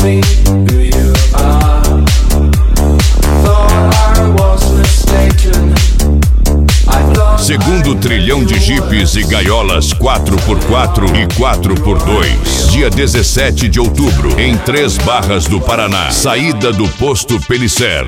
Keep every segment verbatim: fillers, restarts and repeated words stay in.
me who you are. Thought I was mistaken. I thought Segundo trilhão de jipes e gaiolas quatro por quatro e quatro por dois. Dia dezessete de outubro, em Três Barras do Paraná. Saída do Posto Pelicer.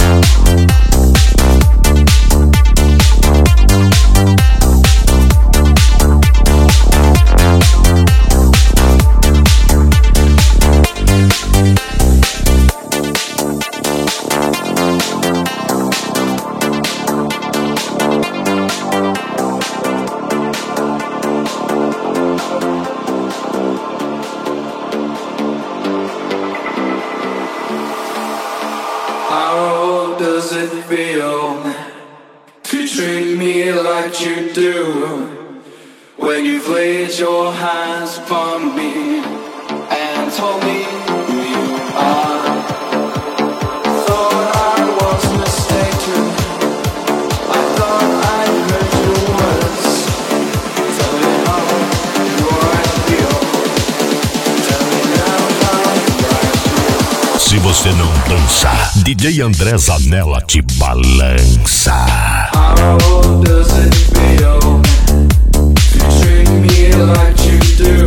How does it feel to treat me like you do? When you've laid your hands upon me and told me who you are. Thought I was mistaken. I thought I heard your words. Tell me how do I feel. Tell me now how do I feel. Se você não dançar, D J André Zanella te balança. How does it feel to treat me like you do?